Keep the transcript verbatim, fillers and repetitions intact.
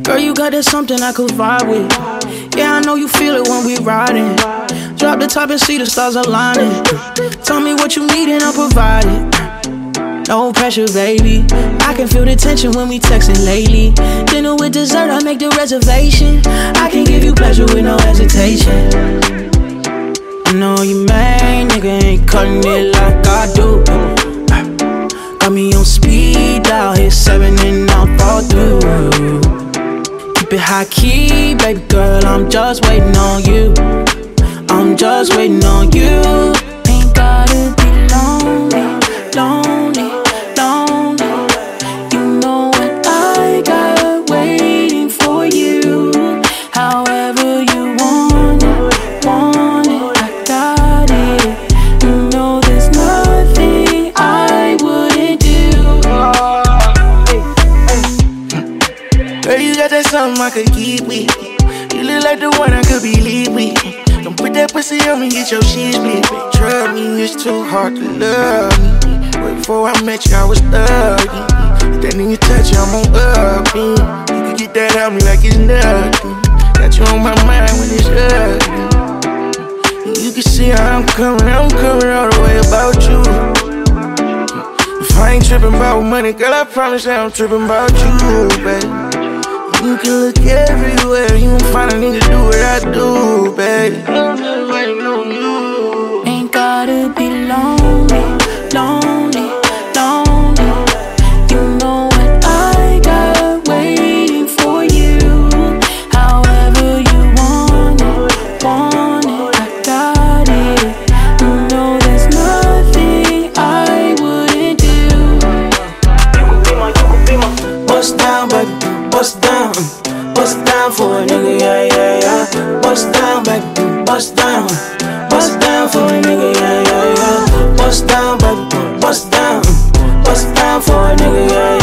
Girl, you got that something I could vibe with. Yeah, I know you feel it when we riding. Drop the top and see the stars aligning. Tell me what you need and I'll provide it. No pressure, baby. I can feel the tension when we texting lately. Dinner with dessert, I make the reservation. I can give you pleasure with no hesitation. I know you main nigga ain't cutting it like I do. Got me on speed dial, hit seven and I'll fall through. Keep it high key, baby girl, I'm just waiting on you. I'm just waiting on you. Ain't gotta be lonely, lonely, lonely. You know what I got waiting for you. However you want it, want it, I got it. You know there's nothing I wouldn't do. Girl, you got that something I could keep with. You look like the one I could believe with. Don't put that pussy on me, get your shit split. Trust me, it's too hard to love me. Way before I met you, I was thugging. That nigga touch you, I'm on up. You can get that out me like it's nothing. Got you on my mind when it's ugly. You can see how I'm coming, I'm coming all the way about you. If I ain't tripping about money, girl, I promise I I'm tripping about you, baby. You can look everywhere, you won't find a nigga do what I do, baby. I'm just waiting on you. Ain't gotta be lonely, lonely, lonely. You know what I got waiting for you. However you want it, want it, I got it. You know there's nothing I wouldn't do. You could be my, you could be my. Bust down, baby. Bust down, bust down for a nigga, yeah, yeah, yeah. Bust down, baby, bust down, bust down for a nigga, yeah, yeah, yeah. Bust down, baby, bust down, bust down for a nigga, yeah, yeah.